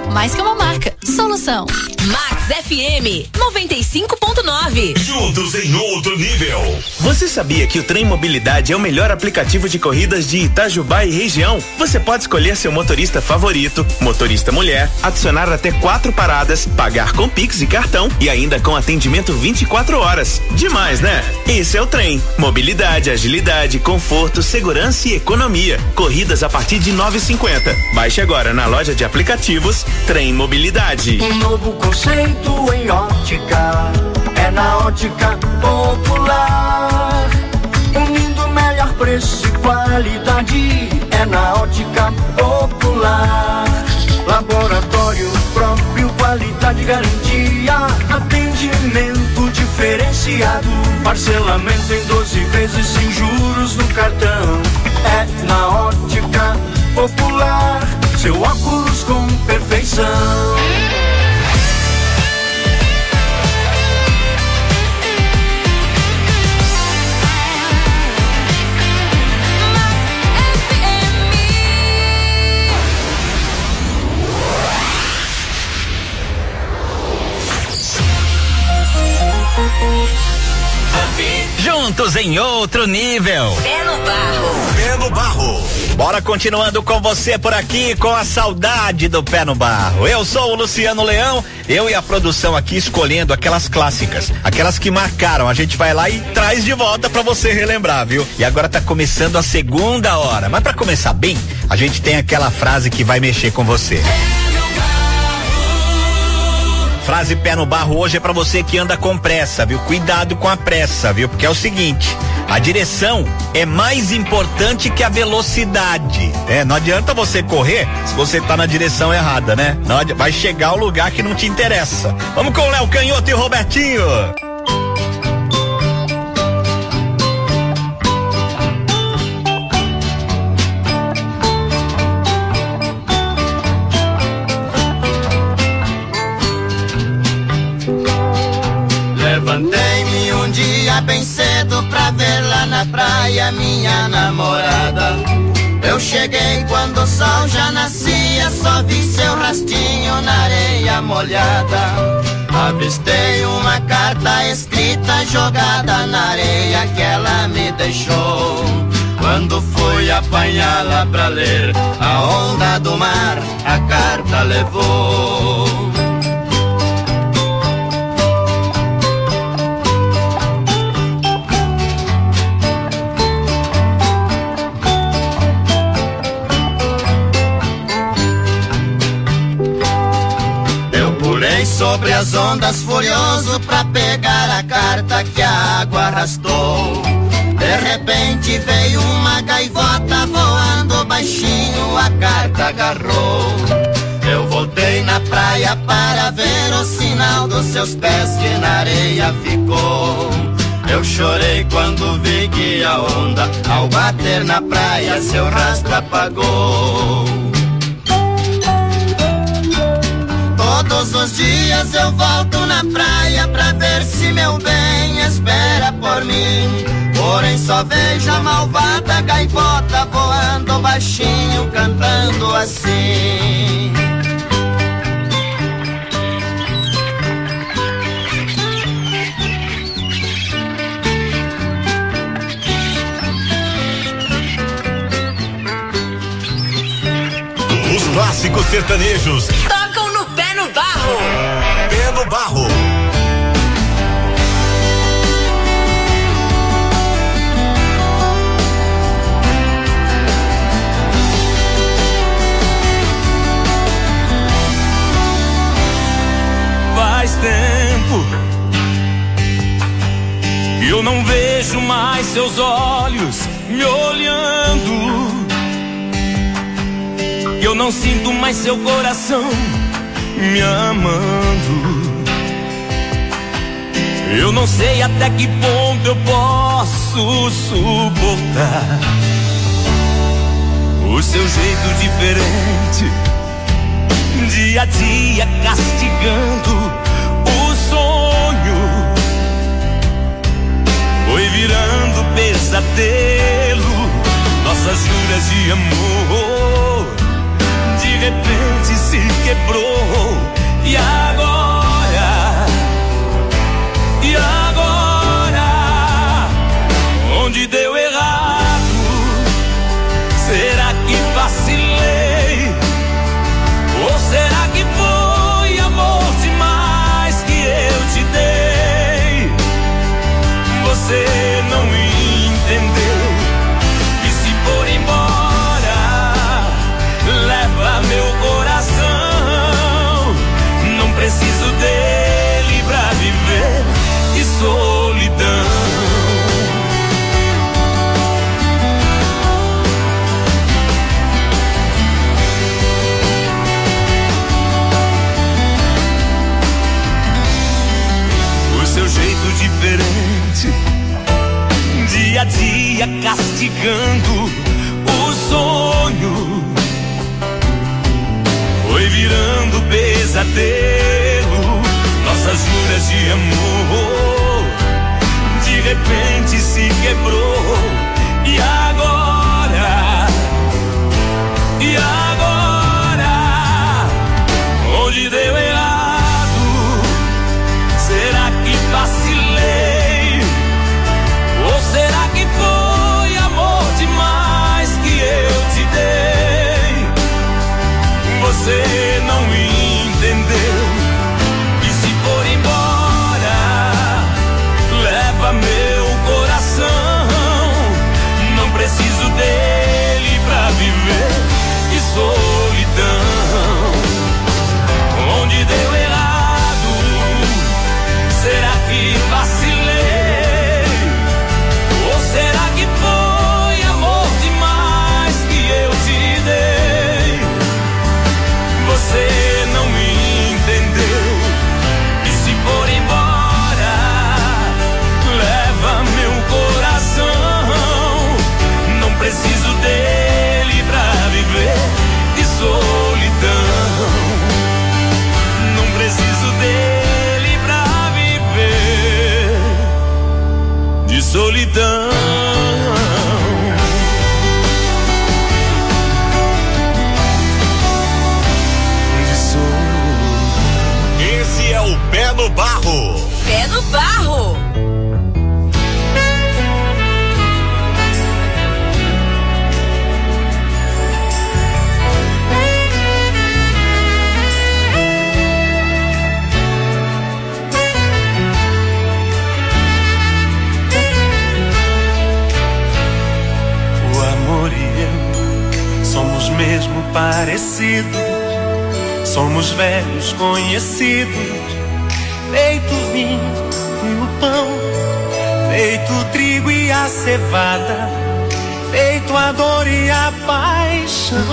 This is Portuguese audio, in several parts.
mais que uma marca. Solução. Max FM 95.9. Juntos em outro nível. Você sabia que o Trem Mobilidade é o melhor aplicativo de corridas de Itajubá e região? Você pode escolher seu motorista favorito, motorista mulher, adicionar até 4 paradas, pagar com Pix e cartão e ainda com atendimento 24 horas. Demais, né? Esse é o Trem. Mobilidade, agilidade, conforto, segurança e economia. Corridas a partir de 9,50. Baixe agora na loja de aplicativos Trem Mobilidade. Um novo conceito em ótica, é na Ótica Popular. Unindo melhor preço e qualidade, é na Ótica Popular. Laboratório próprio, qualidade, garantia, atendimento diferenciado, parcelamento em 12 vezes sem juros no cartão. É na Ótica Popular, seu óculos com perfeição. Juntos em outro nível. Pé no barro. Pé no barro. Bora continuando com você por aqui com a saudade do Pé no Barro. Eu sou o Luciano Leão, eu e a produção aqui escolhendo aquelas clássicas, aquelas que marcaram. A gente vai lá e traz de volta pra você relembrar, viu? E agora tá começando a segunda hora, mas pra começar bem, a gente tem aquela frase que vai mexer com você. Frase Pé no Barro hoje é pra você que anda com pressa, viu? Cuidado com a pressa, viu? Porque é o seguinte, a direção é mais importante que a velocidade. Não adianta você correr se você tá na direção errada, né? Vai chegar ao lugar que não te interessa. Vamos com o Léo Canhoto e o Robertinho. Levantei-me um dia bem cedo pra ver lá na praia minha namorada. Eu cheguei quando o sol já nascia, só vi seu rastinho na areia molhada. Avistei uma carta escrita jogada na areia que ela me deixou. Quando fui apanhá-la pra ler, a onda do mar a carta levou. Sobre as ondas furioso pra pegar a carta que a água arrastou. De repente veio uma gaivota voando baixinho, a carta agarrou. Eu voltei na praia para ver o sinal dos seus pés que na areia ficou. Eu chorei quando vi que a onda ao bater na praia seu rastro apagou. Todos os dias eu volto na praia pra ver se meu bem espera por mim. Porém só vejo a malvada gaivota voando baixinho, cantando assim. Os clássicos sertanejos Tocam no Pé no Barro. Pé no Barro. Faz tempo que eu não vejo mais seus olhos me olhando. Eu não sinto mais seu coração me amando. Eu não sei até que ponto eu posso suportar o seu jeito diferente, dia a dia castigando o sonho. Foi virando pesadelo, nossas juras de amor de repente se quebrou. amor de repente se quebrou. E agora? Onde deu errado? Será que vacilei? Ou será que foi amor demais que eu te dei? Você não me entendeu. E se for embora, leva meu coração. Não preciso dele pra viver de solidão. Onde deu errado? Será que vacilei? Ou será que foi amor demais que eu te dei? Você não me entendeu. E se for embora, leva meu coração. Não preciso dele pra viver de solidão. Não preciso dele pra viver de solidão. Esse é o Pé no Barro. Pé no Barro. Somos mesmo parecidos, somos velhos conhecidos, feito o vinho e o pão, feito o trigo e a cevada, feito a dor e a paixão.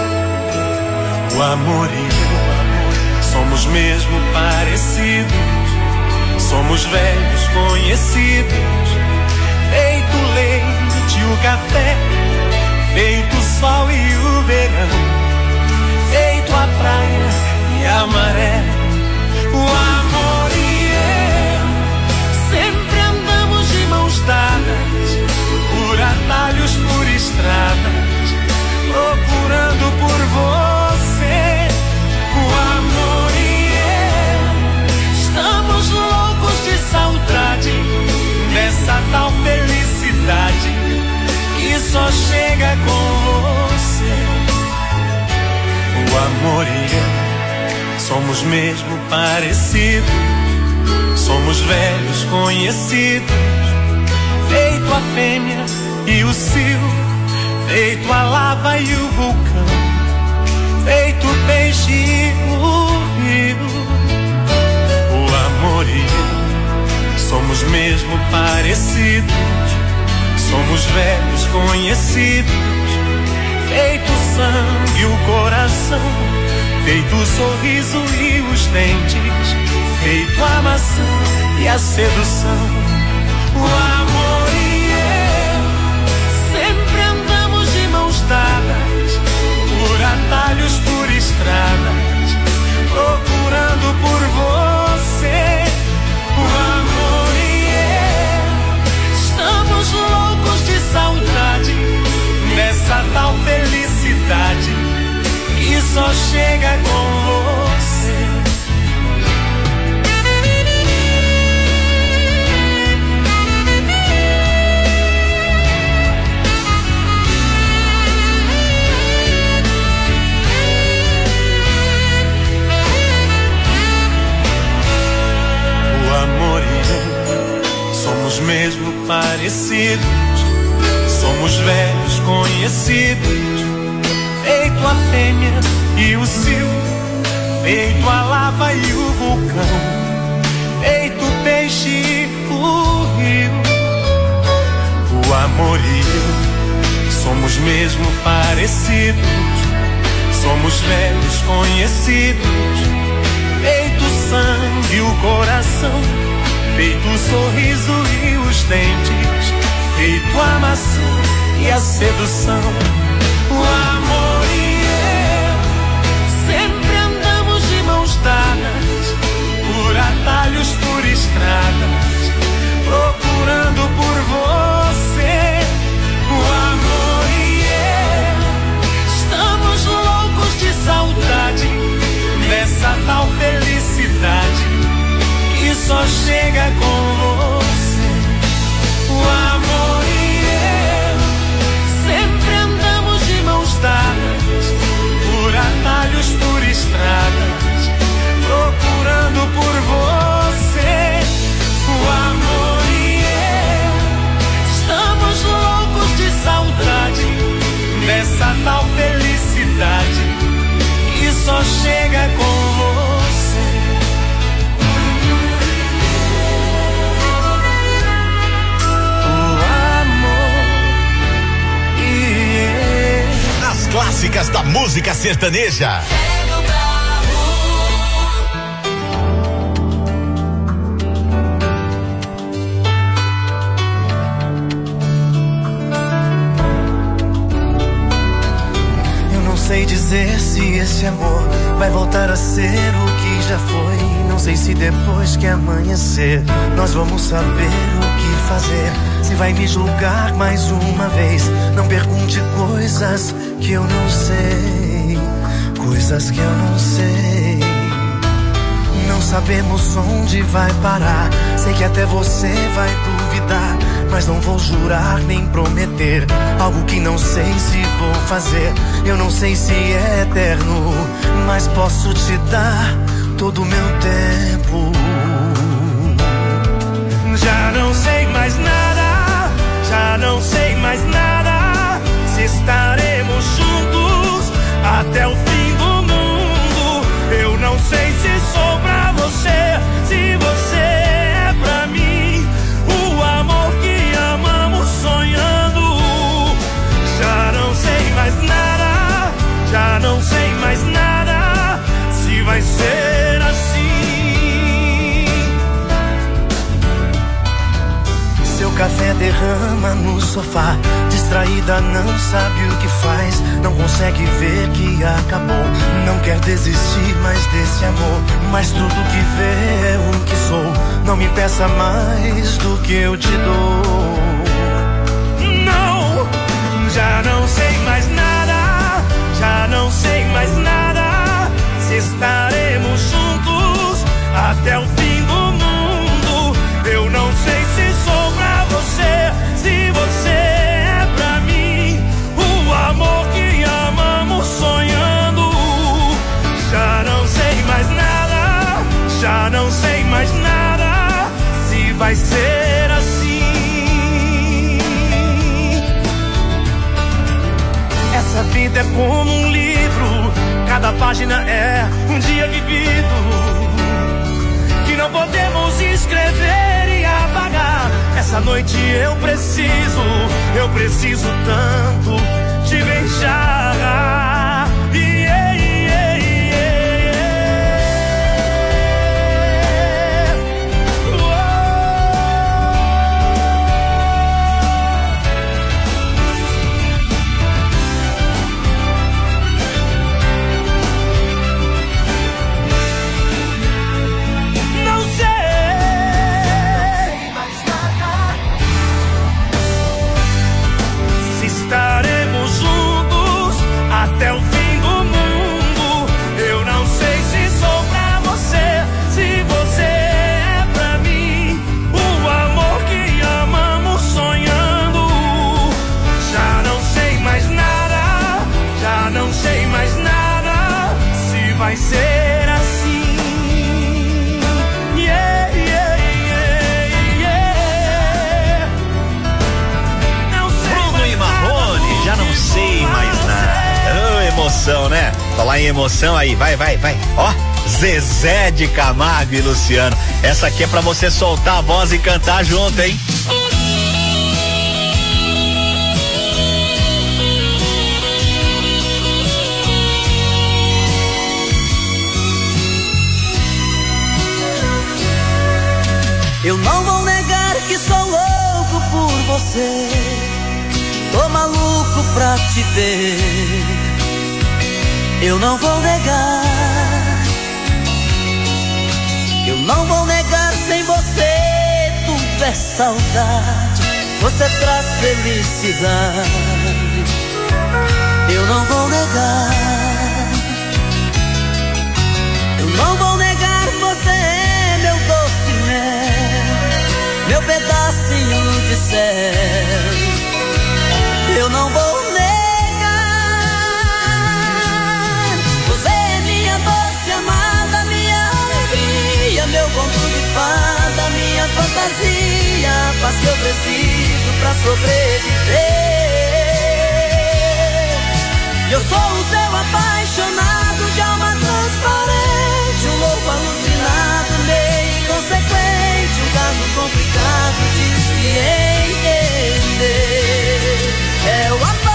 O amor e eu somos mesmo parecidos, somos velhos conhecidos, feito o leite e o café, feito o sol e o verão, feito a praia e a maré. O amor e eu sempre andamos de mãos dadas, por atalhos, por estradas, procurando por você. O amor e eu estamos loucos de saudade dessa tal felicidade que só chega com você. O amor e eu somos mesmo parecidos, somos velhos conhecidos, feito a fêmea e o cio, feito a lava e o vulcão, feito o peixe e o rio. O amor e eu somos mesmo parecidos, somos velhos conhecidos, feito o sangue e o coração, feito o sorriso e os dentes, feito a maçã e a sedução. O amor e eu sempre andamos de mãos dadas, por atalhos, por estradas, procurando por você. O amor e eu estamos loucos de saudade dessa tal felicidade que só chega com você. O amor e eu somos mesmo parecidos, somos velhos conhecidos, feito a fêmea e o cio, feito a lava e o vulcão, feito o peixe e o rio. O amor e eu somos mesmo parecidos, somos velhos conhecidos, feito o sangue e o coração, feito o sorriso e os dentes, feito a maçã e a sedução. O amor e eu sempre andamos de mãos dadas, por atalhos, por estradas, só chega com você. O amor e eu sempre andamos de mãos dadas, por atalhos, por estradas, procurando por você. O amor e eu estamos loucos de saudade dessa tal felicidade que só chega com você. O amor e eu. As clássicas da música sertaneja. Não sei dizer se esse amor vai voltar a ser o que já foi. Não sei se depois que amanhecer nós vamos saber o que fazer. Se vai me julgar mais uma vez, não pergunte coisas que eu não sei. Coisas que eu não sei. Não sabemos onde vai parar. Sei que até você vai duvidar, mas não vou jurar nem prometer algo que não sei se vou fazer. Eu não sei se é eterno, mas posso te dar todo o meu tempo. Já não sei mais nada, já não sei mais nada, se estaremos juntos até o fim do mundo. Eu não sei se sou pra você, se você é pra mim, o amor que amamos sonhando. Já não sei mais nada, já não sei mais nada, se vai ser assim. Seu café derrama no sofá, distraída não sabe o que faz, não consegue ver que acabou, não quer desistir mais desse amor, mas tudo que vê é o que sou. Não me peça mais do que eu te dou. Não, já não sei mais nada, já não sei mais nada, se estaremos juntos até o fim do mundo. Eu não sei se sou pra você, se você é pra mim, o amor que amamos sonhando. Já não sei mais nada, já não sei mais nada, se vai ser assim. Essa vida é como um livro, cada página é um dia vivido, que não podemos escrever e apagar. Essa noite eu preciso tanto te beijar. Estaremos juntos até o fim do mundo. Eu não sei se sou pra você, se você é pra mim, o amor que amamos sonhando. Já não sei mais nada, já não sei mais nada, se vai ser assim. Yeah, yeah, yeah, yeah. Não sei mais nada, já não sei mais nada. Oh, emoção, né? Falar em emoção aí, vai. Ó, Zezé de Camargo e Luciano. Essa aqui é pra você soltar a voz e cantar junto, hein? Eu não vou negar que sou louco por você, tô maluco pra te ver. Eu não vou negar, eu não vou negar, sem você tudo é saudade, você traz felicidade. Eu não vou negar, eu não vou negar, você é meu doce mel. disser, eu não vou negar. Você é minha doce amada, minha alegria, meu conto de fada, minha fantasia, a paz que eu preciso pra sobreviver. Eu sou o seu apaixonado de alma transparente, um louco alucinado, meio inconsequente, um caso complicado de se entender. É o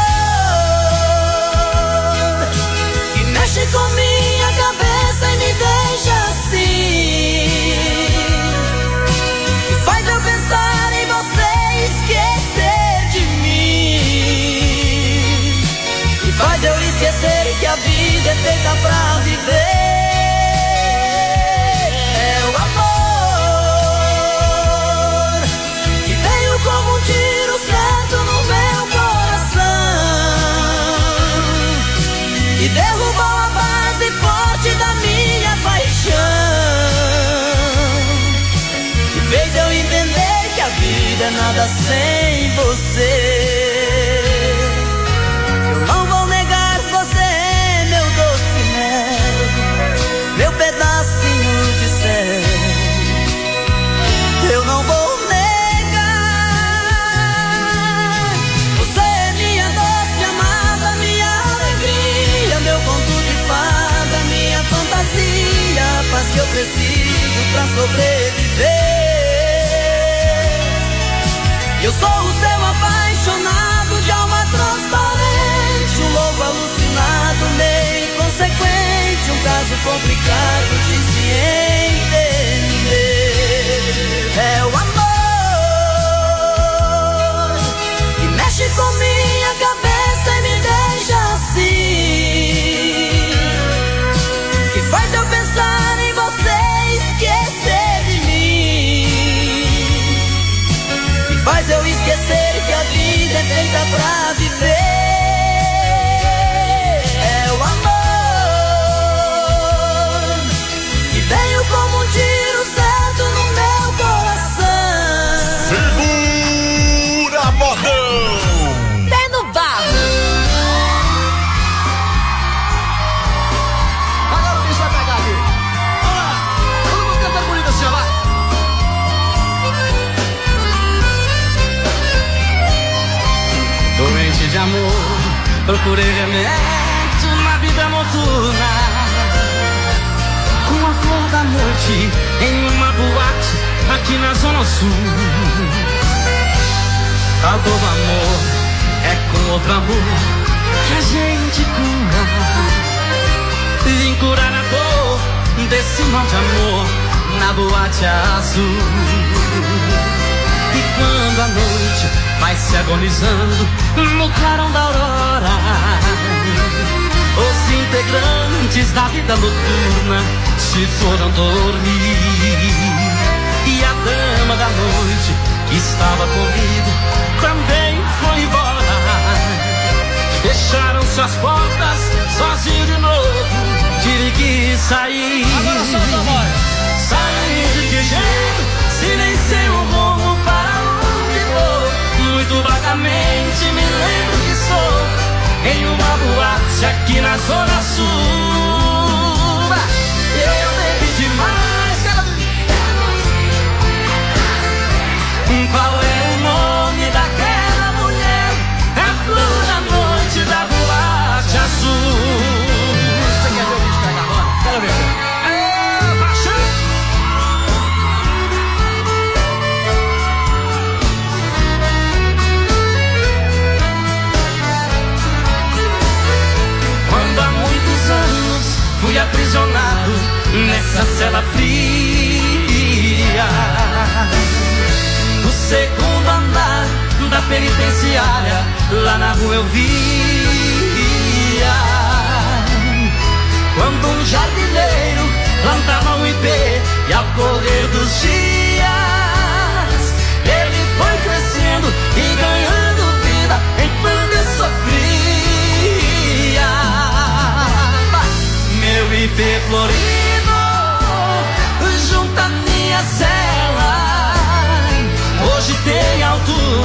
amor que mexe com minha cabeça e me deixa assim, que faz eu pensar em você e esquecer de mim, que faz eu esquecer que a vida é feita pra viver. É o amor que veio como um tiro certo no meu coração, que derrubou a base forte da minha paixão, que fez eu entender que a vida é nada sem você. Eu não vou negar, você é meu doce mel, meu pedacinho de céu. Eu não vou negar, você é minha doce amada, minha alegria, meu conto de fada, minha fantasia, a paz que eu preciso pra sobreviver. Eu sou o seu apaixonado de alma transparente, um louco alucinado, meio inconsequente, um caso complicado de se entender. É o amor que mexe com minha cabeça e me deixa assim, que faz eu pensar em você e esquecer de mim, que faz eu esquecer que a vida é feita pra viver. É o amor que veio como um tiro certo no meu coração. Segura, modão! Pé no barro. Agora o bicho vai pegar aqui. Vamos lá. Todo mundo cantando bonito assim, ó, vai. Doente de amor, procurei remédio na vida noturna, com a flor da noite em uma boate aqui na Zona Sul. A dor do amor é com outro amor que a gente cura. Vim curar a dor desse mal de amor na boate azul. E quando a noite vai se agonizando no clarão da aurora, os integrantes da vida noturna se foram dormir. E a dama da noite que estava comigo também foi embora. Fecharam suas portas, sozinho de novo, tive que sair. Sair de que jeito, se nem sei o rumo para onde vou. Muito vagamente me lembro que estou em uma boate aqui na Zona Sul. Eu bebi demais, qual é o nome daquela mulher? É a flor da noite da boate azul. Você quer ver o bicho pegar agora? Quero ver. Quando há muitos anos fui aprisionado nessa cela fria, no segundo andar da penitenciária, lá na rua eu via, quando um jardineiro plantava um ipê e ao correr dos dias ele foi crescendo e ganhando vida enquanto eu sofria. Meu ipê florido junto à minha cela hoje tem altura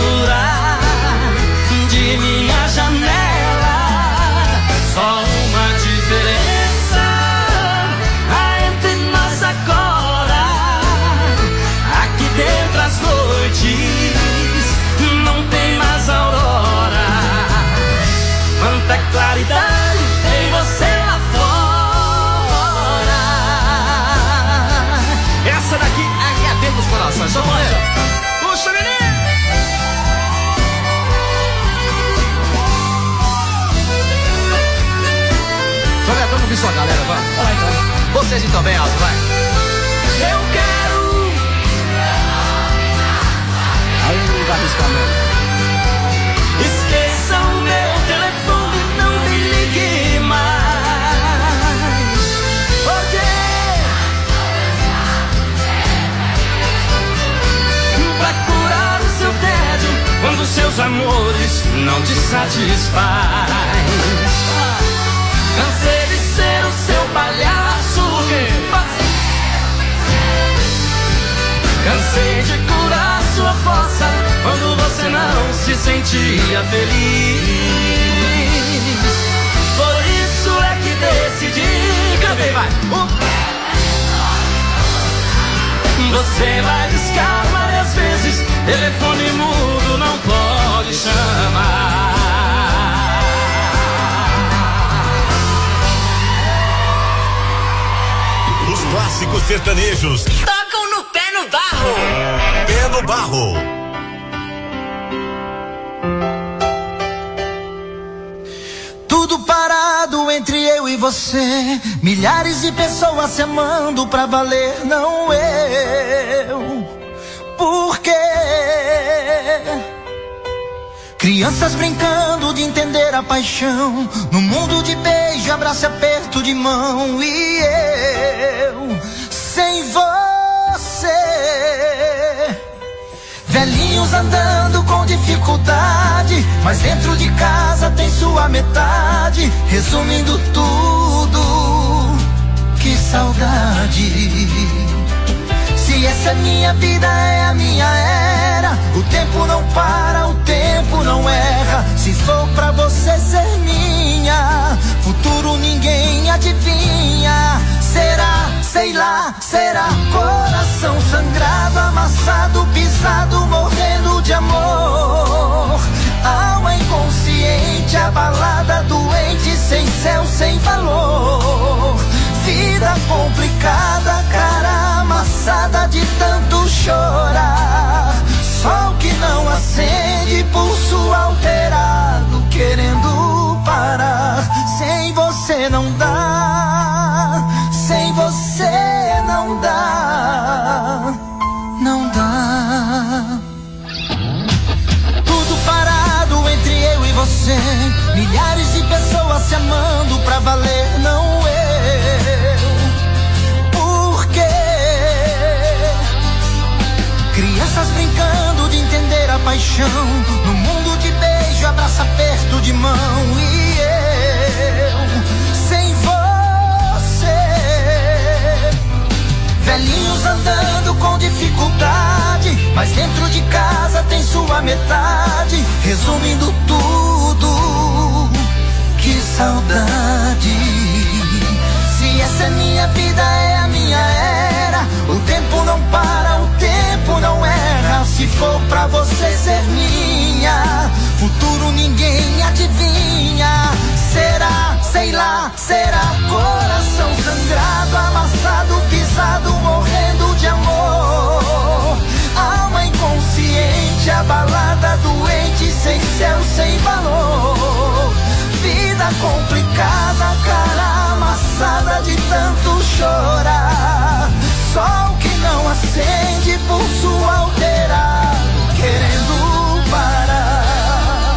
claridade tem você lá fora. Essa daqui é a ver dos corações. Só puxa, menino. Joga, vamos ouvir sua galera, vai. Vocês então bem alto, vai. Eu quero. Aí não vai arriscar mesmo. Esqueça o meu telefone, não me ligue mais. Porque pra curar o seu tédio, quando seus amores não te satisfaz. Cansei de ser o seu palhaço. Cansei de curar sua força quando você não se sentia feliz. Por isso é que decidi. Cadê, vai? Você vai discar várias vezes, telefone mudo não pode chamar. Os clássicos sertanejos Tocam no pé no barro. Pé no barro. Tudo parado entre eu e você, milhares de pessoas se amando pra valer, não eu. Por quê? Crianças brincando de entender a paixão, no mundo de beijo, abraço e aperto de mão, e eu sem você. Velhinhos andando com dificuldade, mas dentro de casa tem sua metade. Resumindo tudo, que saudade. Se essa é minha vida, é a minha era. O tempo não para, o tempo não erra. Se for pra você ser minha, futuro ninguém adivinha. Será, sei lá, será. Coração sangrado, amassado, pisado, morrendo de amor. Alma inconsciente, abalada, doente, sem céu, sem valor. Vida complicada, cara amassada de tanto chorar. Sol que não acende, pulso alterado, querendo parar. Sem você não dá, sem você não dá, não dá. Tudo parado entre eu e você, milhares de pessoas se amando pra valer, não eu. Por quê? Crianças brincando de entender a paixão, no mundo de beijo, abraço, aperto de mão, e eu sem você. Velhinhos andando com dificuldade, mas dentro de casa tem sua metade. Resumindo tudo, que saudade. Se essa é minha vida, é a minha era. O tempo não para, o tempo não erra. Se for pra você ser minha, futuro ninguém adivinha. Será, sei lá, será. Coração sangrado, amassado, pisado, morrendo de amor. Alma inconsciente, abalada, doente, sem céu, sem valor. Vida complicada, cara amassada de tanto chorar. Sol que não acende, pulso alterado, querendo parar.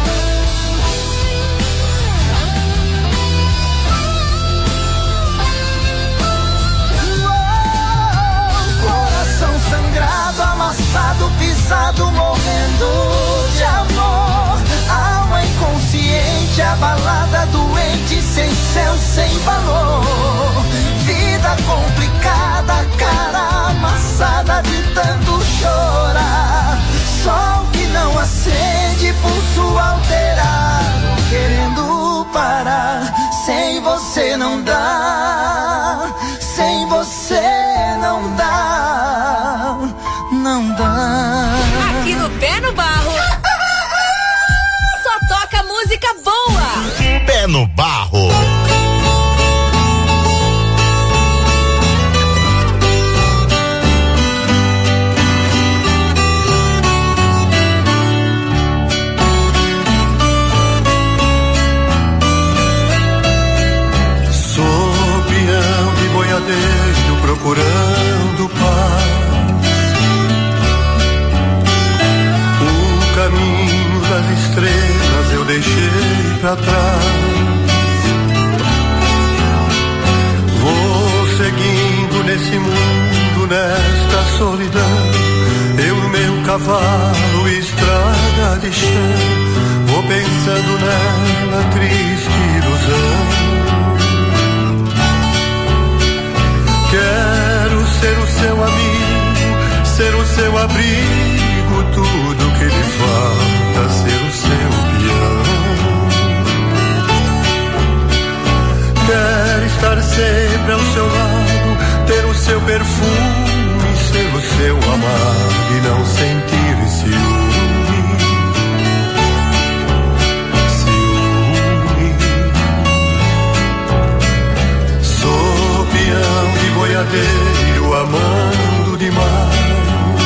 Coração sangrado, amassado, pisado, morrendo de amor. Alma inconsciente, abalada, doente, sem céu, sem valor. Vida complicada, cara amassada de tanto chorar. Sol que não acende, pulso alterado, querendo parar. Sem você não dá, sem você não dá, não dá. Aqui no Pé no Barro, só toca música boa. Pé no Barro. Procurando paz, o caminho das estrelas eu deixei pra trás. Vou seguindo nesse mundo, nesta solidão. Eu no meu cavalo, estrada de chão. Vou pensando nela, triste ilusão. Quero ser o seu amigo, ser o seu abrigo, tudo que lhe falta, ser o seu peão. Quero estar sempre ao seu lado, ter o seu perfume, ser o seu amado e não sentir ciúme. Sou peão de boiadeiro, amando demais.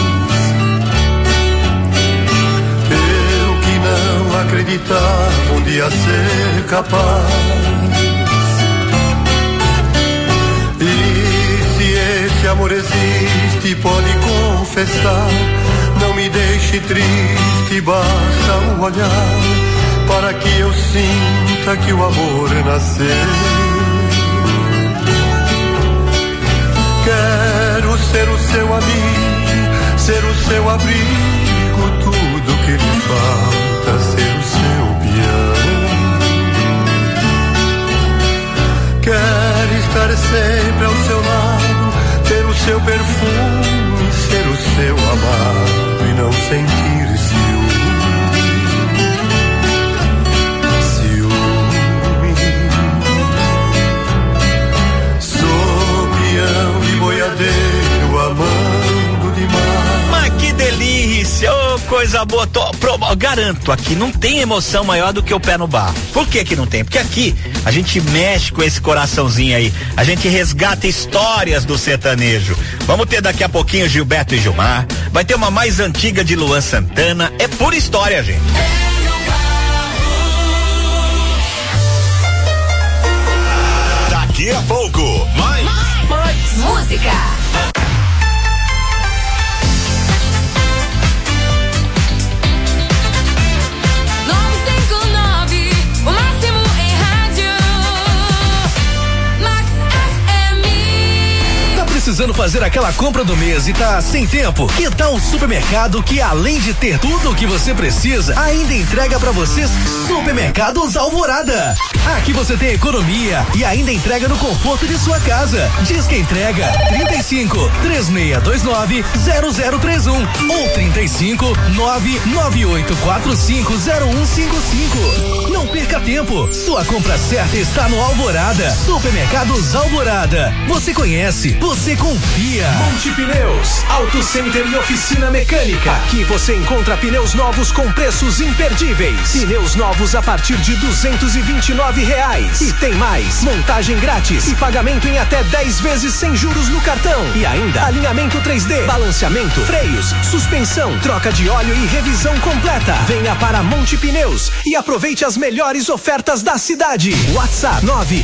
Eu que não acreditava um dia ser capaz. E se esse amor existe, pode confessar. Não me deixe triste, basta um olhar para que eu sinta que o amor nasceu. Quero ser o seu amigo, ser o seu abrigo, tudo que lhe falta, ser o seu peão. Quero estar sempre ao seu lado, ter o seu perfume, ser o seu amado e não sentir ciúme. Boiadeiro, amando demais. Mas que delícia, oh, coisa boa. Garanto, aqui não tem emoção maior do que o pé no barro. Por que não tem? Porque aqui a gente mexe com esse coraçãozinho aí, a gente resgata histórias do sertanejo. Vamos ter daqui a pouquinho Gilberto e Gilmar, vai ter uma mais antiga de Luan Santana, é pura história, gente. Daqui a pouco, mais música. Precisando fazer aquela compra do mês e tá sem tempo? Que tal um supermercado que, além de ter tudo o que você precisa, ainda entrega pra vocês? Supermercados Alvorada. Aqui você tem economia e ainda entrega no conforto de sua casa. Diz que entrega 35 3629 0031 ou 35 99845 0155. Não perca tempo. Sua compra certa está no Alvorada. Supermercados Alvorada. Você conhece, você confia. Monte Pneus, Auto Center e oficina mecânica. Aqui você encontra pneus novos com preços imperdíveis. Pneus novos a partir de R$229. E tem mais, montagem grátis e pagamento em até 10 vezes sem juros no cartão. E ainda alinhamento 3D, balanceamento, freios, suspensão, troca de óleo e revisão completa. Venha para Monte Pneus e aproveite as melhores ofertas da cidade. WhatsApp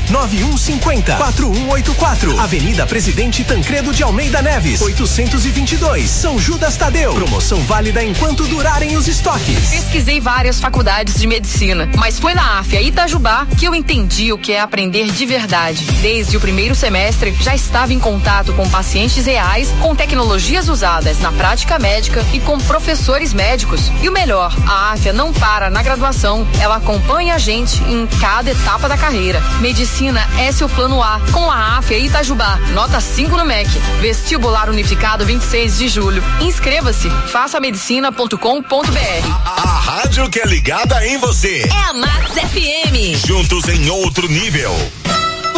99150-4184. Avenida Presidente Tancredo de Almeida Neves, 822, São Judas Tadeu. Promoção válida enquanto durarem os estoques. Pesquisei várias faculdades de medicina, mas foi na AFIA Itajubá que eu entendi o que é aprender de verdade. Desde o primeiro semestre, já estava em contato com pacientes reais, com tecnologias usadas na prática médica e com professores médicos. E o melhor, a AFIA não para na graduação, ela acompanha a gente em cada etapa da carreira. Medicina é seu plano A, com a AFIA Itajubá. Nota 5 no MEC. Vestibular Unificado 26 de julho. Inscreva-se. façamedicina.com.br. A rádio que é ligada em você. É a Max FM. Juntos em outro nível.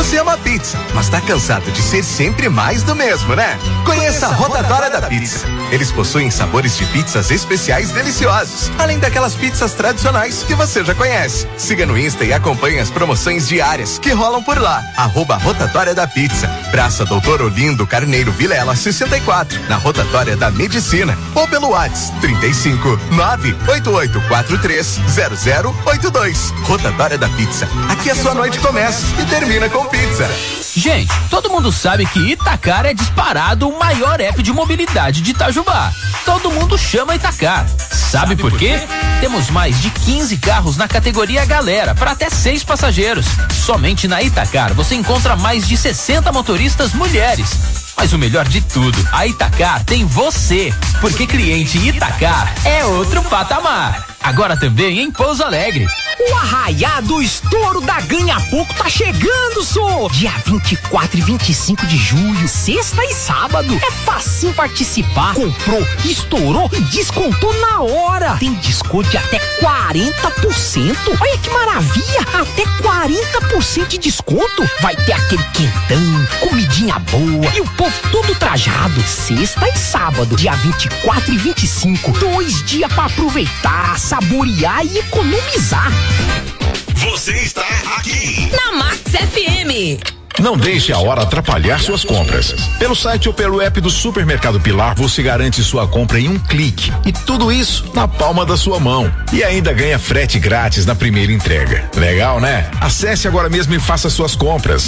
você ama pizza, mas tá cansado de ser sempre mais do mesmo, né? Conheça a Rotatória da Pizza. Eles possuem sabores de pizzas especiais deliciosos, além daquelas pizzas tradicionais que você já conhece. Siga no Insta e acompanhe as promoções diárias que rolam por lá. @Rotatória da Pizza, Praça Doutor Olindo Carneiro Vilela 64, na Rotatória da Medicina, ou pelo WhatsApp 35 98843 0082. Rotatória da Pizza. Aqui a sua noite começa e termina com pizza. Gente, todo mundo sabe que Itacar é disparado o maior app de mobilidade de Itajubá. Todo mundo chama Itacar. Sabe por quê? Temos mais de 15 carros na categoria Galera, para até 6 passageiros. Somente na Itacar você encontra mais de 60 motoristas mulheres. Mas o melhor de tudo, a Itacar tem você, porque cliente Itacar é outro patamar. Agora também em Pouso Alegre. O arraiado estouro da Ganha Pouco tá chegando, só! Dia 24 e 25 de julho, sexta e sábado. É facinho participar. Comprou, estourou e descontou na hora. Tem desconto de até 40%. Olha que maravilha! Até 40% de desconto. Vai ter aquele quentão, comidinha boa e o povo todo trajado. Sexta e sábado, dia 24 e 25. 2 dias pra aproveitar, saborear e economizar. Você está aqui na Max FM. Não deixe a hora atrapalhar suas compras. Pelo site ou pelo app do Supermercado Pilar, você garante sua compra em um clique. E tudo isso na palma da sua mão. E ainda ganha frete grátis na primeira entrega. Legal, né? Acesse agora mesmo e faça suas compras.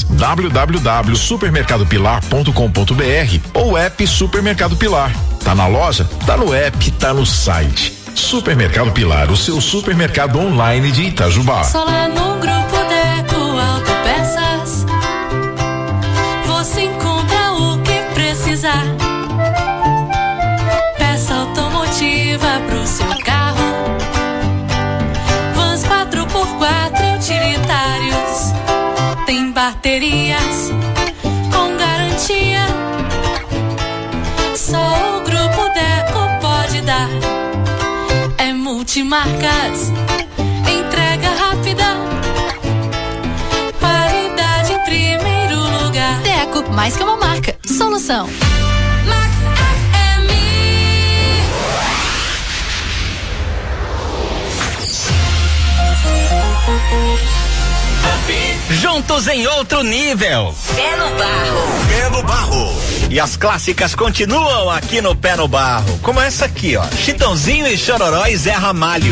www.supermercadopilar.com.br ou app Supermercado Pilar. Tá na loja? Tá no app, tá no site. Supermercado Pilar, o seu supermercado online de Itajubá. Só lá no Grupo Deco Autopeças você encontra o que precisar. Peça automotiva pro seu carro, vans 4x4 utilitários, tem baterias com garantia. Só o Grupo Deco pode dar. Multimarcas, entrega rápida, qualidade em primeiro lugar. Deco, mais que uma marca, solução. Max FM. Juntos em outro nível. Pé no barro. Pé no barro. E as clássicas continuam aqui no Pé no Barro. Como essa aqui, ó. Chitãozinho e Chororó e Zé Ramalho.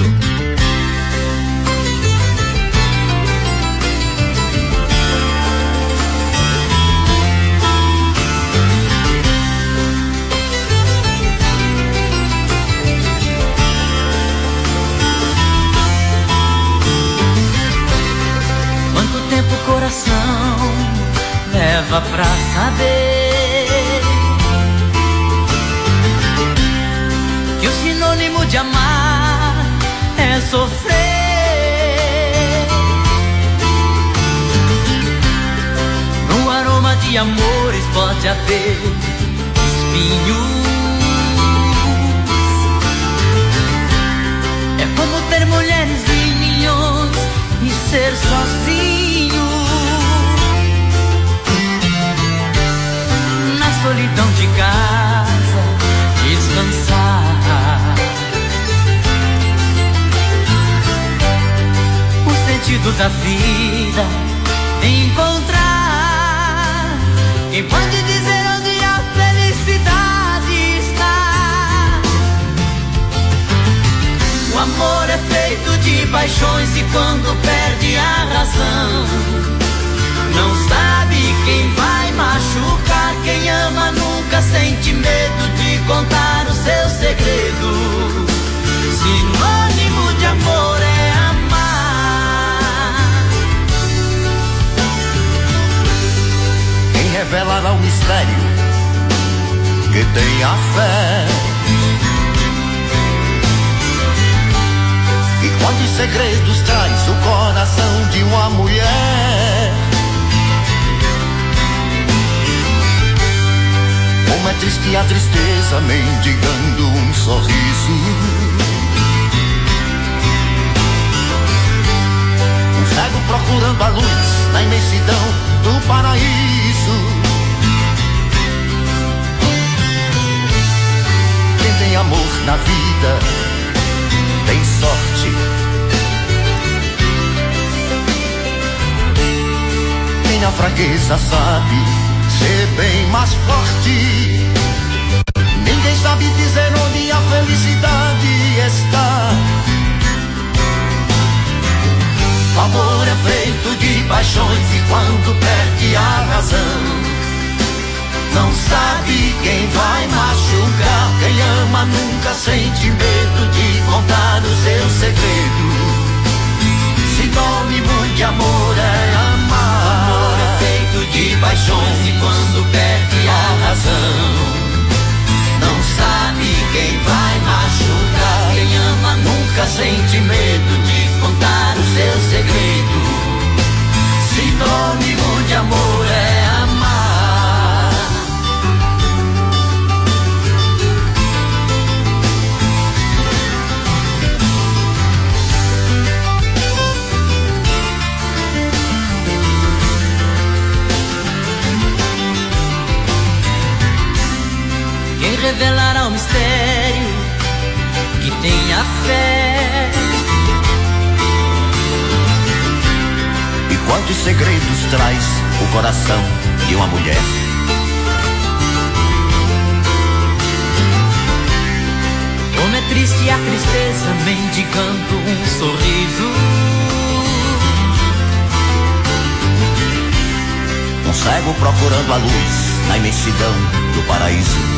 Quanto tempo o coração leva pra saber que o sinônimo de amar é sofrer? No aroma de amores pode haver espinhos. É como ter mulheres em milhões e ser sozinho na solidão de casa, descansar. O sentido da vida, encontrar quem pode dizer onde a felicidade está. O amor é feito de paixões e quando perde a razão, não sabe quem vai machucar. Quem ama nunca sente medo de contar o seu segredo. Sinônimo de amor é amar. Quem revelará o mistério que tem a fé, e quantos segredos traz o coração de uma mulher. Como é triste a tristeza mendigando um sorriso. O cego procurando a luz na imensidão do paraíso. Quem tem amor na vida tem sorte. Quem na fraqueza sabe ser bem mais forte. Ninguém sabe dizer onde a felicidade está. O amor é feito de paixões e quando perde a razão, não sabe quem vai machucar. Quem ama nunca sente medo de contar o seu segredo. Sinônimo de amor é amar. O amor é feito de paixões e quando perde a razão, não sabe quem vai machucar. Quem ama nunca sente medo de contar o seu segredo. Sinônimo de amor é amar. Quem revelará o mistério que tenha fé? E quantos segredos traz o coração de uma mulher? Como é triste a tristeza mendigando um sorriso. Um cego procurando a luz na imensidão do paraíso.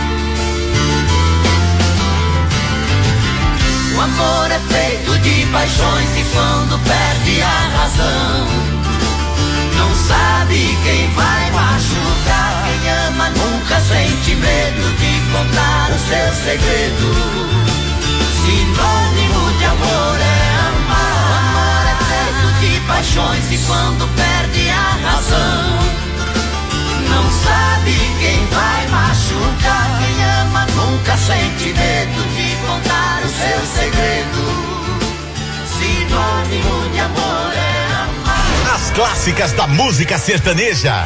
O amor é feito de paixões e quando perde a razão, não sabe quem vai machucar. Quem ama nunca sente medo de contar o seu segredo. Sinônimo de amor é amar. O amor é feito de paixões e quando perde a razão, não sabe quem vai machucar. Quem ama nunca sente medo de contar o seu segredo. Sinônimo de amor é amar. As clássicas da música sertaneja.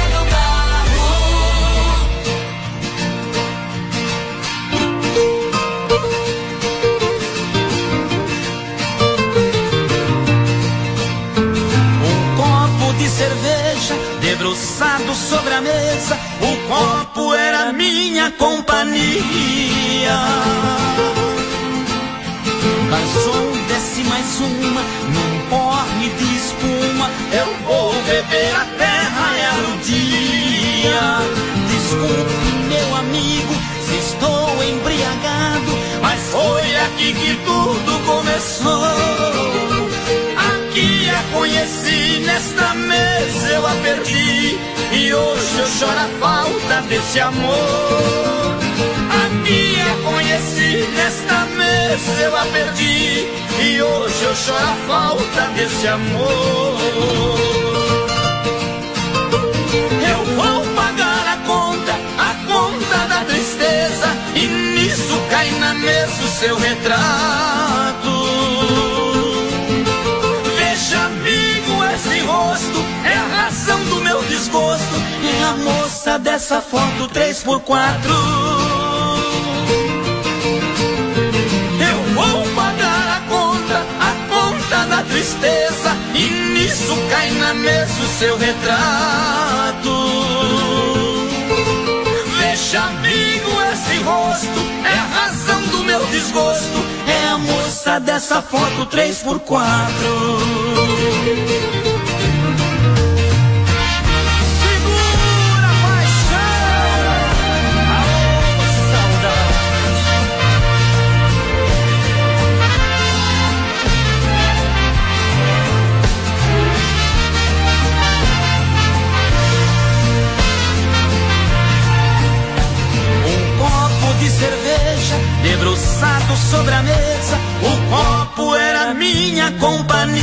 Um copo de cerveja debruçado sobre a mesa, o copo era minha companhia. Garçom, desce mais uma, num porre de espuma, eu vou beber até raiar o dia. Desculpe, meu amigo, se estou embriagado, mas foi aqui que tudo começou. Aqui a conheci, nesta mesa eu a perdi, e hoje eu choro a falta desse amor. Aqui a conheci, nesta mesa eu a perdi, e hoje eu choro a falta desse amor. Eu vou pagar a conta da tristeza, e nisso cai na mesa o seu retrato. Veja, amigo, esse rosto é a razão do meu desgosto, é a moça dessa foto 3x4. Eu vou pagar a conta da tristeza, e nisso cai na mesa o seu retrato. Veja, amigo, esse rosto é a razão do meu desgosto, é a moça dessa foto 3x4. De cerveja debruçado sobre a mesa, o copo era minha companhia.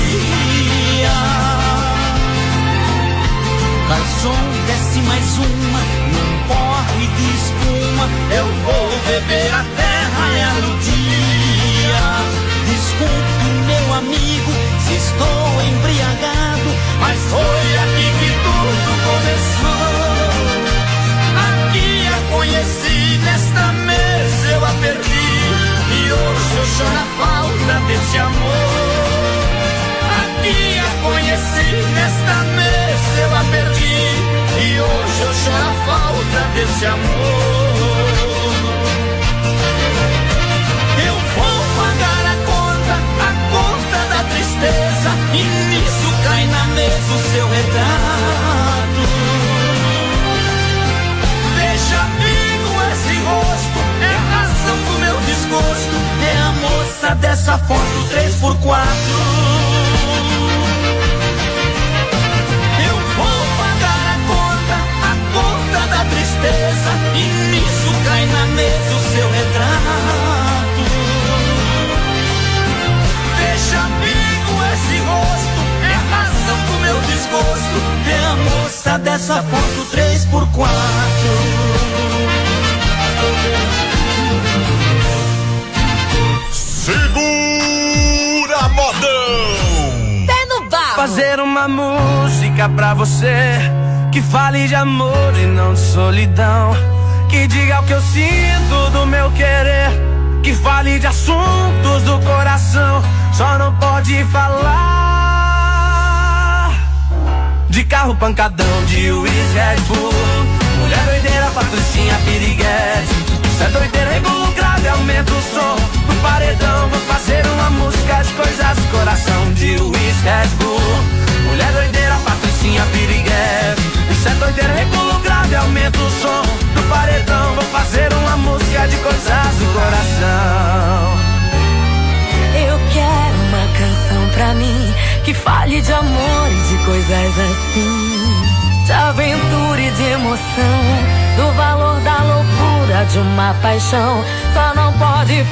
Garçom, desce mais uma, num porre de espuma, eu vou beber até raiar o dia. Desculpe, meu amigo, se estou embriagado, mas foi aqui que tudo começou. Aqui a conheci, nesta mesa eu a perdi, e hoje eu choro a falta desse amor. Aqui a conheci, nesta mesa eu a perdi, e hoje eu choro a falta desse amor. Eu vou pagar a conta da tristeza, e nisso cai na mesa o seu retrato. Veja, amigo, esse rosto é a razão do meu desgosto, é a moça dessa foto 3x4. Eu vou pagar a conta da tristeza, e nisso cai na mesa o seu retrato. Veja, amigo, esse rosto é a razão do meu desgosto, é a moça dessa foto 3x4. Segura, modão! Pé no barro! Fazer uma música pra você que fale de amor e não de solidão, que diga o que eu sinto do meu querer, que fale de assuntos do coração, só não pode falar de carro pancadão, de Luiz Red Bull, mulher doideira, patricinha, piriguete. Isso é doideira, regulo grave, aumenta o som do paredão. Vou fazer uma música de coisas do coração, de Luiz Red Bull, mulher doideira, patricinha, piriguete. Isso é doideira, regulo grave, aumenta o som do paredão. Vou fazer uma música de coisas do coração. Eu quero uma canção pra mim que fale de amor e de coisas assim, de aventura e de emoção, do valor da loucura de uma paixão. Só não pode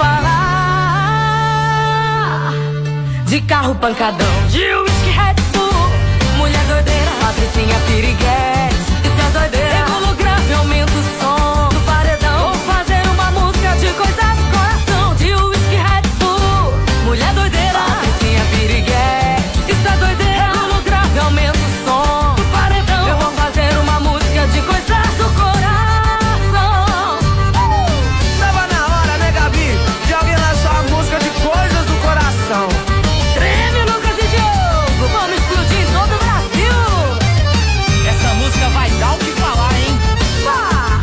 falar de carro pancadão, de whisky Red Bull, mulher doideira, patricinha, piriguete. Isso é doideira, regulo grave, aumenta o som do paredão. Vou fazer uma música de coisas do coração, de whisky Red Bull, mulher doideira, patricinha, piriguete. Isso é doideira, regulo grave, aumenta o som do paredão. Eu vou fazer uma música de coisas do coração. Tava na hora, né, Gabi, de alguém lançar a música de coisas do coração. Treme, Lucas e Diogo, vamos explodir em todo o Brasil. Essa música vai dar o que falar, hein? Vá!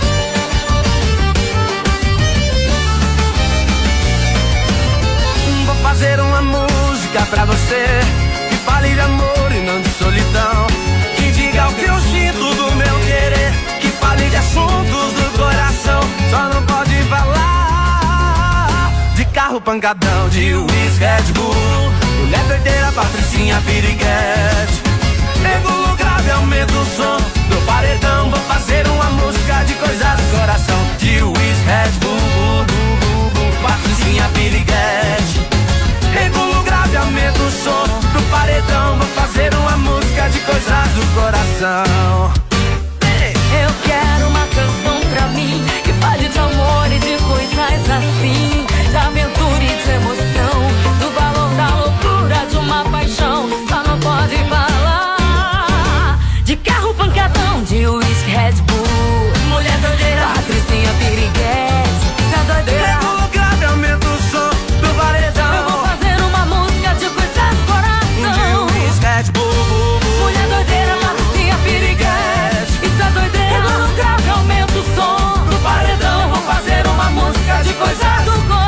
Vou fazer uma música pra você que fale de amor e não de solidão, que diga o que eu sinto do meu querer, que fale de assuntos do coração. Só não pode falar de carro pancadão, de whisky Red Bull, mulher doideira, patricinha, piriguete. Regulo grave, aumenta o som do paredão. Vou fazer uma música de coisas do coração, de whisky Red Bull, patricinha, piriguete. Regulo grave, aumenta o som do paredão. Vou fazer uma música de coisas do coração. Eu quero uma canção pra mim que fale de amor e de coisas assim, de aventura e de emoção, do valor da loucura de uma paixão. Só não pode falar de carro pancadão, de whisky Red Bull, mulher doideira, patricinha, piriguete. Isso é doideira, regulo grave, aumenta o som do paredão. eu vou fazer uma música de coisas do coração, de whisky Red Bull, mulher doideira, patricinha, piriguete. Isso é doideira, regulo grave, aumenta o som do paredão. eu vou fazer uma música de coisas do coração.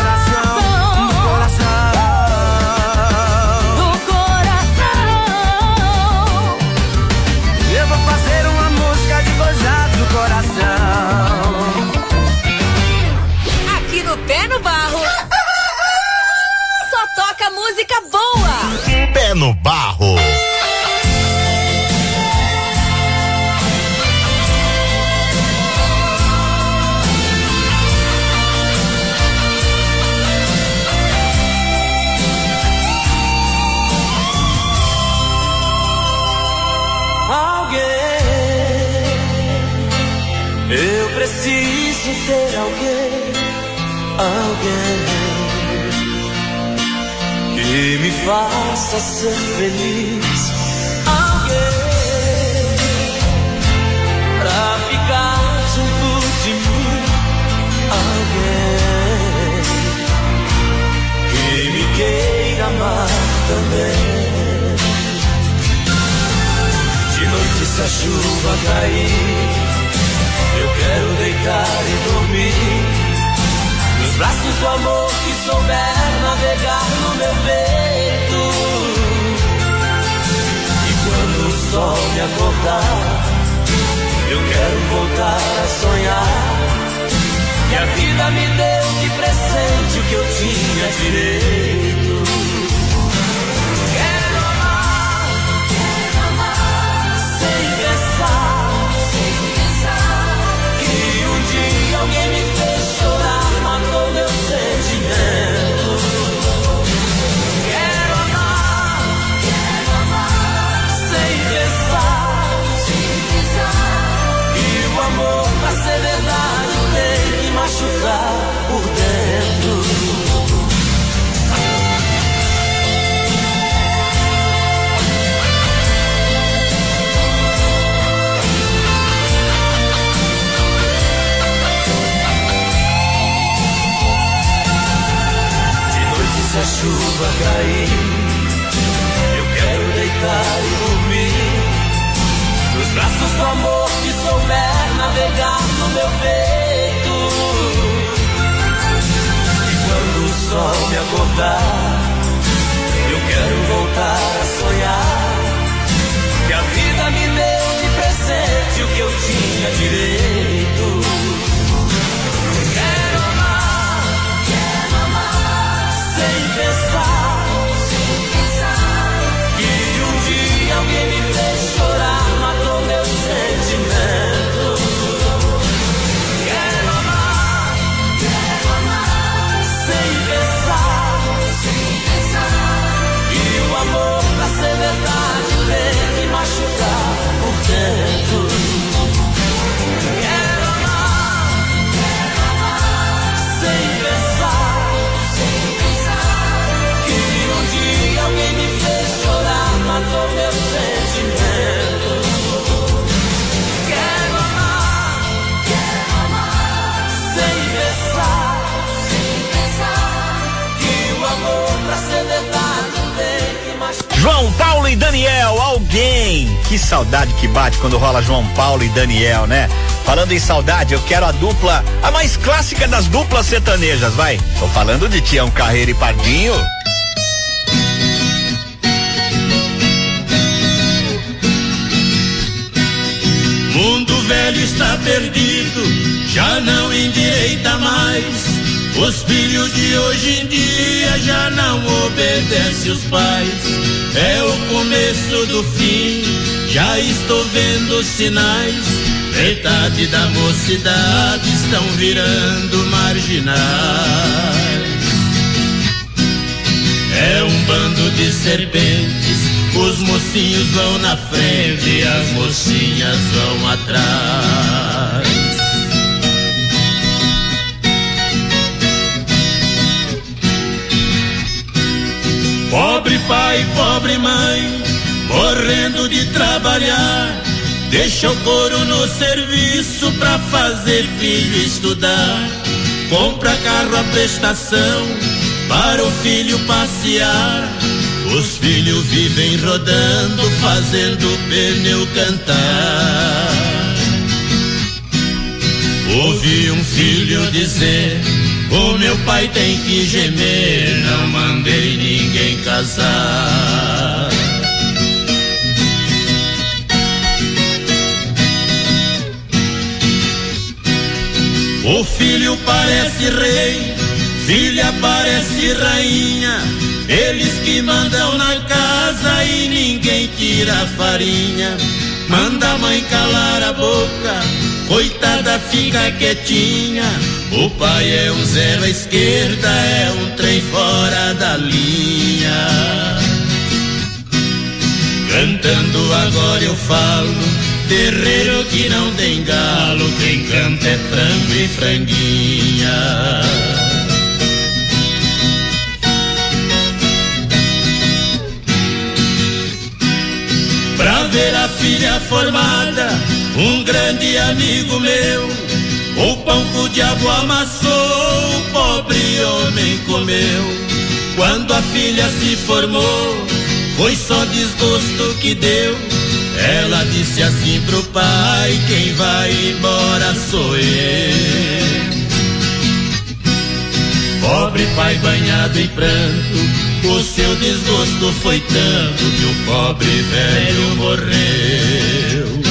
Eu vou fazer uma música de coisas do coração. Aqui no Pé no Barro só toca música boa. Pé no barro. Eu preciso ter alguém que que me faça ser feliz. Alguém pra ficar junto de mim. Alguém que me queira amar também. De noite se a chuva cair, eu quero deitar e dormir nos braços do amor que souber navegar no meu peito. E quando o sol me acordar, eu quero voltar a sonhar que a vida me deu de presente o que eu tinha direito. Quero amar sem pensar que um dia alguém me fez chorar, matou meu sentimento. Quero amar sem pensar que o amor pra ser verdade tem que machucar por dentro. Se a chuva cair, eu quero deitar e dormir nos braços do amor que souber navegar no meu peito. E quando o sol me acordar, eu quero voltar a sonhar que a vida me deu de presente o que eu tinha direito. Que um dia alguém me fez chorar, matou meu sentimento. Quero amar sem pensar que o amor pra ser verdade tem que machucar por dentro. Quero amar sem pensar alguém me fez chorar, matou meu sentimento. Quero amar sem pensar que o amor pra ser verdade tem que machucar. João Paulo e Daniel, alguém. Que saudade que bate quando rola João Paulo e Daniel, né? Falando em saudade, eu quero a dupla, a mais clássica das duplas sertanejas, vai. Tô falando de Tião Carreiro e Pardinho. Mundo velho está perdido, já não endireita mais. Os filhos de hoje em dia já não obedecem os pais. É o começo do fim, já estou vendo sinais. Metade da mocidade estão virando marginais. É um bando de serpentes. Os mocinhos vão na frente e as mocinhas vão atrás. Pobre pai, pobre mãe, morrendo de trabalhar. Deixa o couro no serviço pra fazer filho estudar. Compra carro à prestação para o filho passear. Os filhos vivem rodando, fazendo o pneu cantar. Ouvi um filho dizer: o meu pai tem que gemer, não mandei ninguém casar. O filho parece rei, filha parece rainha. Eles que mandam na casa e ninguém tira a farinha. Manda a mãe calar a boca, coitada fica quietinha. O pai é um zero à esquerda, é um trem fora da linha. Cantando agora eu falo, terreiro que não tem galo, quem canta é frango e franguinha. ver a filha formada, um grande amigo meu, o pão que o diabo amassou, o pobre homem comeu. Quando a filha se formou, foi só desgosto que deu. Ela disse assim pro pai: quem vai embora sou eu. Pobre pai banhado em pranto, o seu desgosto foi tanto que o pobre velho morreu.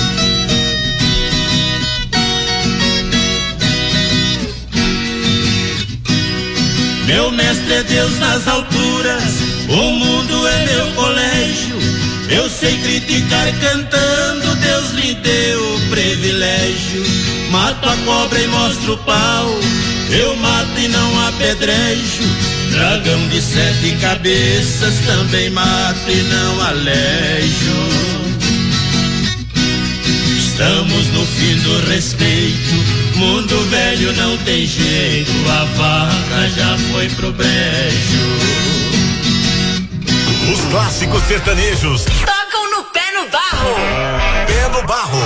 Meu mestre é Deus nas alturas, o mundo é meu colégio. Eu sei criticar cantando, Deus me deu o privilégio. Mato a cobra e mostro o pau, eu mato e não apedrejo. Dragão de 7 cabeças também mato e não alejo. Estamos no fim do respeito, mundo velho não tem jeito, a vaca já foi pro brejo. Os clássicos sertanejos tocam no Pé no Barro. Pé no Barro.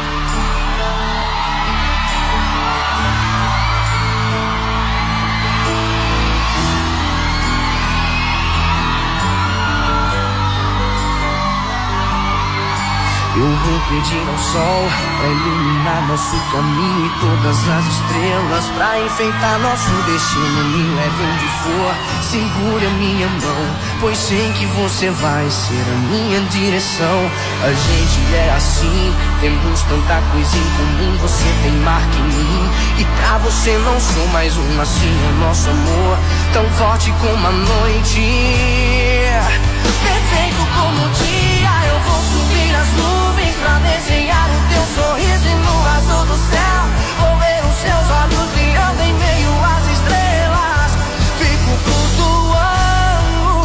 Eu vou pedir ao sol pra iluminar nosso caminho e todas as estrelas pra enfeitar nosso destino. Me leve onde for, segure a minha mão, pois sei que você vai ser a minha direção. A gente é assim, temos tanta coisa em comum. Você tem marca em mim e pra você não sou mais um. Assim é o nosso amor, tão forte como a noite, perfeito como o dia. Eu vou subir as nuvens pra desenhar o teu sorriso e no azul do céu vou ver os seus olhos brilhando em meio às estrelas. Fico flutuando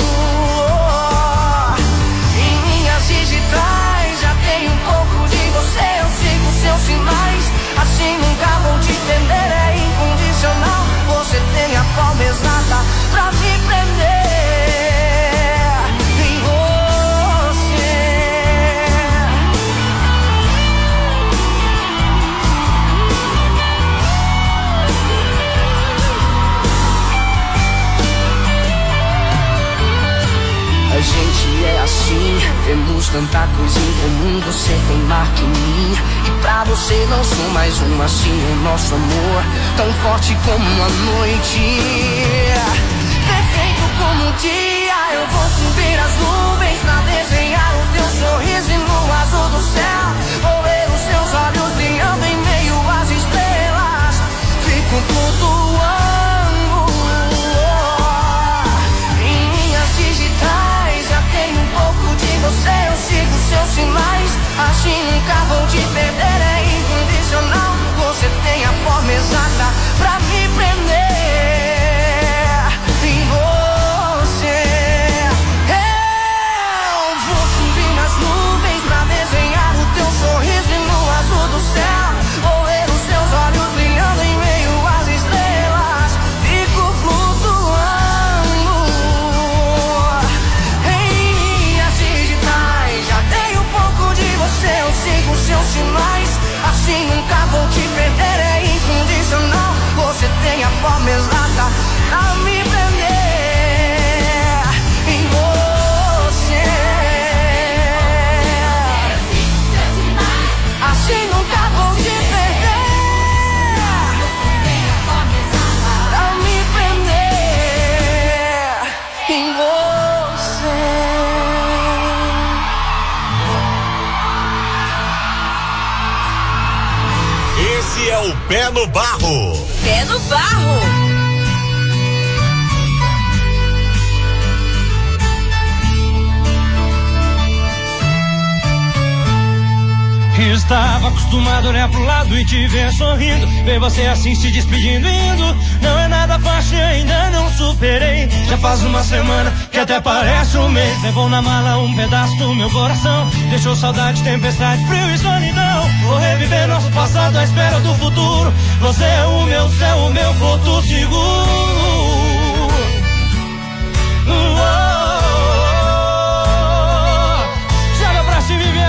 em minhas digitais, já tem um pouco de você, eu sigo seus sinais. Assim nunca vou te perder, é incondicional. Você tem a forma exata pra me prender. A gente é assim, temos tanta coisa em comum. Você tem marca em mim e pra você não sou mais um. Assim o nosso amor, tão forte como a noite, perfeito como o dia. Eu vou subir as nuvens pra desenhar o teu sorriso e no azul do céu vou ver os seus olhos brilhando em meio às estrelas. Fico flutuando em minhas digitais, já tem um pouco de você, eu sigo seus sinais. Assim nunca vou te perder, é incondicional. Você tem a forma exata pra me prender em você. Eu vou subir nas nuvens pra desenhar o teu sorriso e no azul do céu vou ver os seus olhos brilhando em meio às estrelas. Fico flutuando em minhas digitais, já tenho um pouco de você, eu sigo seus sinais. Assim nunca vou te perder, é incondicional. Você tem a forma exata pra me prender em você. Assim nunca vou te perder, pra me prender em você. Esse é o Pé no Barro. Pé no Barro. Estava acostumado a olhar pro lado e te ver sorrindo, ver você assim se despedindo, indo. Não é nada fácil, ainda não superei. Já faz uma semana que até parece um mês. Levou na mala um pedaço do meu coração, deixou saudade, tempestade, frio e solidão. Vou reviver nosso passado à espera do futuro. Você é o meu céu, o meu porto seguro. Joga pra se viver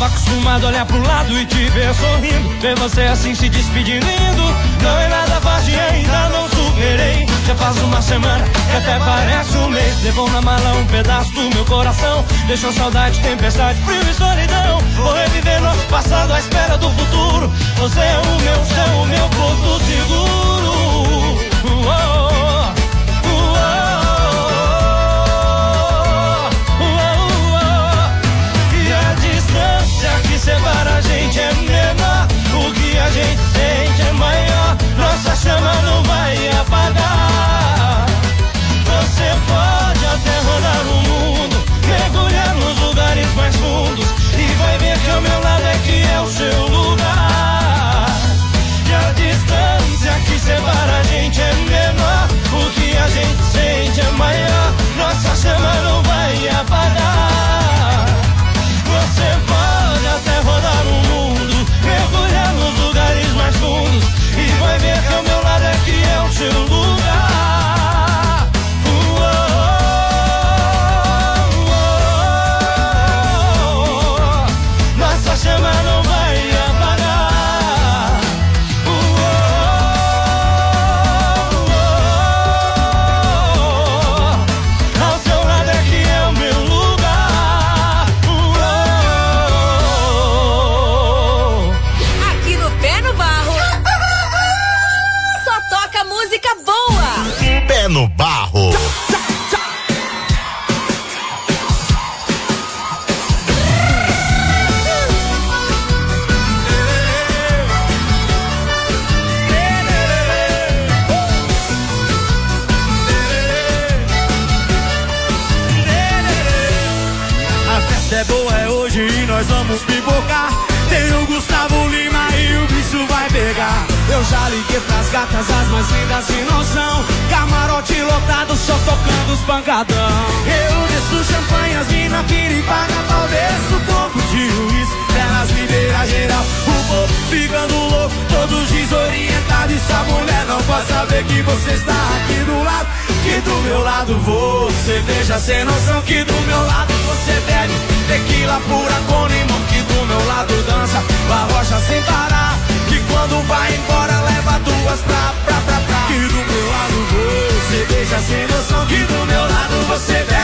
acostumado a olhar pro lado e te ver sorrindo. Ver você assim se despedindo indo. Não é nada fácil e ainda não superei. Já faz uma semana que até parece um mês. Levou na mala um pedaço do meu coração. Deixou saudade, tempestade, frio e solidão. Vou reviver nosso passado à espera do futuro. Você é o meu céu, o meu porto seguro. E a distância que separa a gente é menor. O que a gente sente é maior. Nossa chama não vai apagar. Você pode até rodar o mundo, mergulhar nos lugares mais fundos, e vai ver que ao meu lado é que é o seu lugar. E a distância que separa a gente é menor. O que a gente sente é maior. Nossa chama não vai apagar. Você pode até rodar o mundo, mergulhar nos lugares mais fundos, e vai ver que ao meu lado é que é o seu lugar. Nossa chama não vai apagar. Ao seu lado é que é o meu lugar. Aqui no Pé no Barro só toca música boa. Pé no Barro. É boa, é hoje e nós vamos pipocar. Tem o Gustavo Lima e o bicho vai pegar. Eu já liguei pras gatas, as mais lindas de noção. Camarote lotado, só tocando os pancadão. Eu desço champanhe, as mina piripaca, pau, desço o copo de uísque. Elas liberam geral, o povo ficando louco, todos desorientados. E sua mulher não pode saber que você está aqui do lado. Que do meu lado você beija sem noção. Que do meu lado você bebe tequila pura com limão. Que do meu lado dança barrocha sem parar. Que quando vai embora leva duas pra. Que do meu lado você beija sem noção. Que do